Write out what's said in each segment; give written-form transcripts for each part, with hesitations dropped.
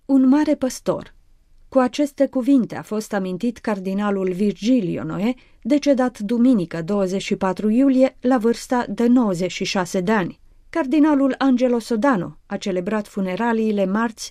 Un mare păstor. Cu aceste cuvinte a fost amintit cardinalul Virgilio Noe, decedat duminică 24 iulie la vârsta de 96 de ani. Cardinalul Angelo Sodano a celebrat funeraliile marți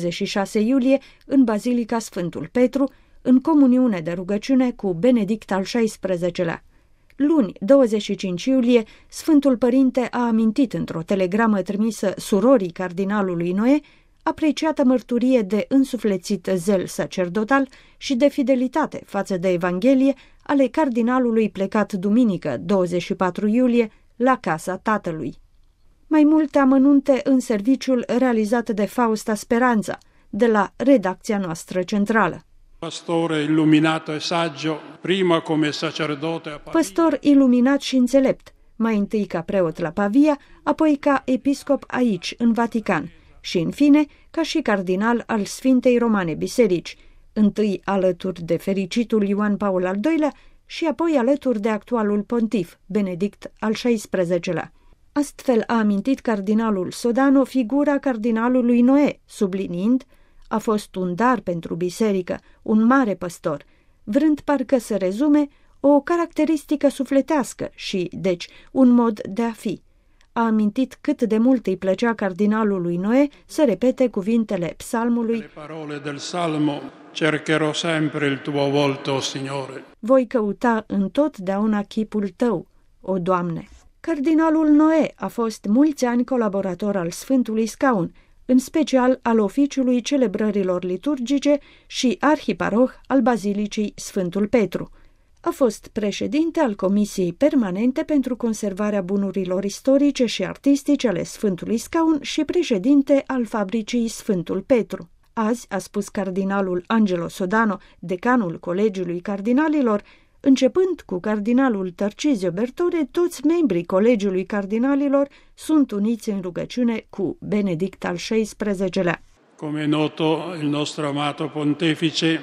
26 iulie în Bazilica Sfântul Petru, în comuniune de rugăciune cu Benedict al XVI-lea. Luni, 25 iulie, Sfântul Părinte a amintit într-o telegramă trimisă surorii cardinalului Noe apreciată mărturie de însuflețit zel sacerdotal și de fidelitate față de Evanghelie ale cardinalului plecat duminică 24 iulie la casa tatălui. Mai multe amănunte în serviciul realizat de Fausta Speranța, de la redacția noastră centrală. Pastore illuminato e saggio, prima come sacerdote a Pavia. Păstor iluminat și înțelept, mai întâi ca preot la Pavia, apoi ca episcop aici, în Vatican, și, în fine, ca și cardinal al Sfintei Romane Biserici, întâi alături de fericitul Ioan Paul al II-lea și apoi alături de actualul pontif, Benedict al XVI-lea. Astfel a amintit cardinalul Sodano figura cardinalului Noe, subliniind: a fost un dar pentru biserică, un mare păstor, vrând parcă să rezume o caracteristică sufletească și, deci, un mod de a fi. A amintit cât de mult îi plăcea cardinalului Noe să repete cuvintele psalmului: Le parole del Salmo, cercherò sempre il tuo volto, Signore. Voi căuta întotdeauna chipul tău, o Doamne. Cardinalul Noe a fost mulți ani colaborator al Sfântului Scaun, în special al oficiului celebrărilor liturgice și arhiparoh al Bazilicii Sfântul Petru. A fost președinte al Comisiei Permanente pentru conservarea bunurilor istorice și artistice ale Sfântului Scaun și președinte al Fabricii Sfântul Petru. Azi, a spus cardinalul Angelo Sodano, decanul Colegiului Cardinalilor, începând cu cardinalul Tarcisio Bertone, toți membrii Colegiului Cardinalilor sunt uniți în rugăciune cu Benedict al XVI-lea. Come è noto, il nostro amato pontefice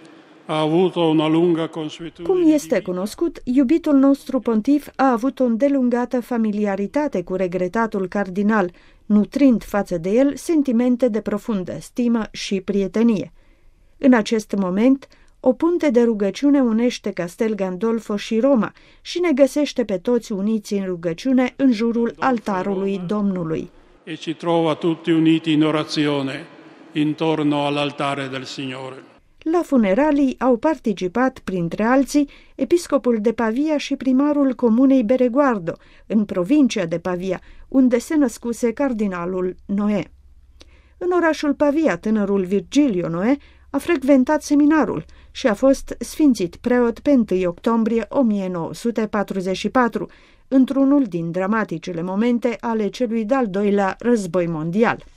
ha avuto una lunga consuetudine. Cum este cunoscut, iubitul nostru pontif a avut o îndelungată familiaritate cu regretatul cardinal, nutrind față de el sentimente de profundă stimă și prietenie. În acest moment, o punte de rugăciune unește Castel Gandolfo și Roma și ne găsește pe toți uniți în rugăciune în jurul altarului Domnului. E ci trova tutti uniti in orazione intorno all'altare del Signore. La funeralii au participat, printre alții, episcopul de Pavia și primarul comunei Bereguardo, în provincia de Pavia, unde se născuse cardinalul Noe. În orașul Pavia, tânărul Virgilio Noe a frecventat seminarul și a fost sfințit preot pe 1 octombrie 1944, într-unul din dramaticele momente ale celui de-al doilea război mondial.